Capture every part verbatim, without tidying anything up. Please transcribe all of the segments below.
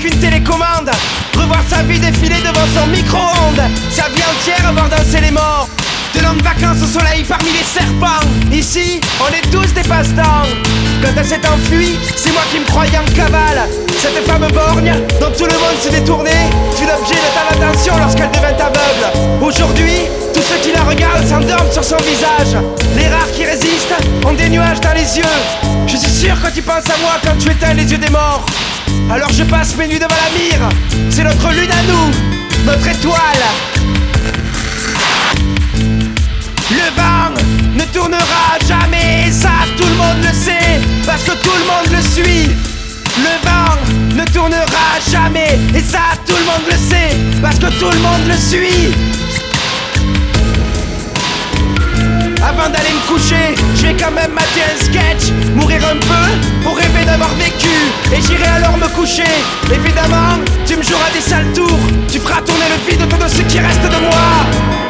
qu'une télécommande, revoir sa vie défiler devant son micro-ondes, sa vie entière voir danser les morts. De longues vacances au soleil parmi les serpents. Ici, on est tous des passe-temps. Quand elle s'est enfuie, c'est moi qui me croyais en cavale. Cette femme borgne, dont tout le monde s'est détourné, fut l'objet de ta attention lorsqu'elle devint aveugle. Aujourd'hui, tous ceux qui la regardent s'endorment sur son visage. Les rares qui résistent ont des nuages dans les yeux. Je suis sûr que tu penses à moi quand tu éteins les yeux des morts. Alors je passe mes nuits devant la mire. C'est notre lune à nous, notre étoile. Le vent ne tournera jamais, ça tout le monde le sait, parce que tout le monde le suit. Le vent ne tournera jamais, et ça tout le monde le sait, parce que tout le monde le suit. Avant d'aller me coucher, je vais quand même mater un sketch, mourir un peu pour rêver d'avoir vécu, et j'irai alors me coucher. Évidemment, tu me joueras des sales tours, tu feras tourner le vide autour de ce qui reste de moi.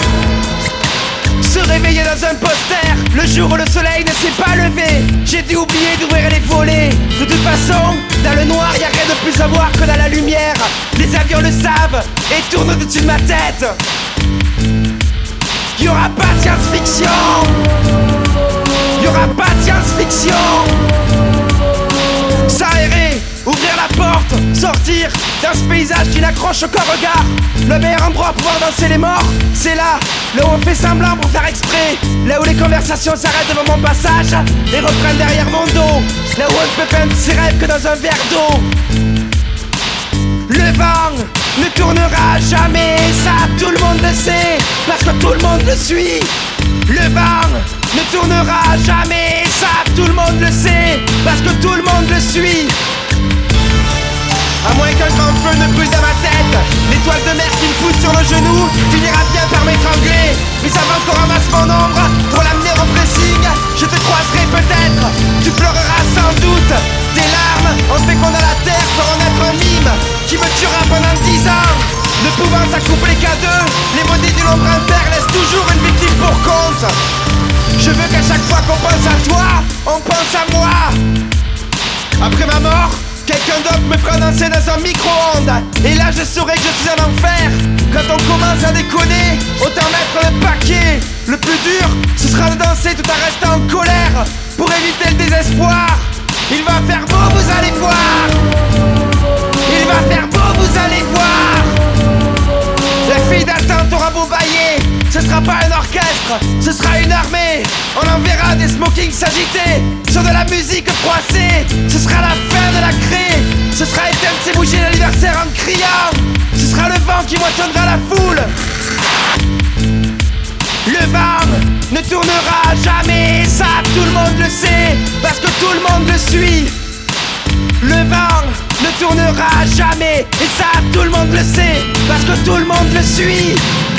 Se réveiller dans un poster, le jour où le soleil ne s'est pas levé. J'ai dû oublier d'ouvrir les volets. De toute façon, dans le noir, y'a rien de plus à voir que dans la lumière. Les avions le savent et tournent au-dessus de ma tête. Y'aura pas de science-fiction. Y'aura pas de science-fiction. S'aérer, ouvrir la porte, sortir dans ce paysage qui n'accroche aucun regard. Le meilleur endroit pour pouvoir danser les morts, c'est là, là où on fait semblant pour faire exprès. Là où les conversations s'arrêtent devant mon passage et reprennent derrière mon dos. Là où on ne peut peindre ses rêves que dans un verre d'eau. Le vent ne tournera jamais, ça tout le monde le sait, parce que tout le monde le suit. Le vent ne tournera jamais, ça tout le monde le sait, parce que tout le monde le suit. À moins qu'un grand feu ne brûle dans ma tête, l'étoile de mer qui me pousse sur le genou finira bien par m'étrangler. Mais avant qu'on ramasse mon ombre pour l'amener au pressing, je te croiserai peut-être, tu pleureras sans doute. Tes larmes ont fait qu'on a la terre feront naître un mime qui me tuera pendant dix ans. Ne pouvant s'accoupler qu'à deux, les maudits du nombre impair laissent toujours une victime pour compte. Je veux qu'à chaque fois qu'on pense à toi, on pense à moi. Après ma mort, quelqu'un d'autre me fera danser dans un micro-ondes. Et là je saurai que je suis en enfer. Quand on commence à déconner, autant mettre le paquet. Le plus dur, ce sera de danser tout en restant en colère, pour éviter le désespoir. Il va faire beau, vous allez voir. Il va faire beau, vous allez voir. La fille d'attente aura beau bailler, ce sera pas un orchestre, ce sera une armée. On enverra des smokings s'agiter sur de la musique froissée. Ce sera la fin de la craie. Ce sera éteindre ses bougies d'anniversaire en criant. Ce sera le vent qui moissonnera la foule. Le vent ne tournera jamais, ça tout le monde le sait, parce que tout le monde le suit. Le vent ne tournera jamais, et ça tout le monde le sait, parce que tout le monde le suit.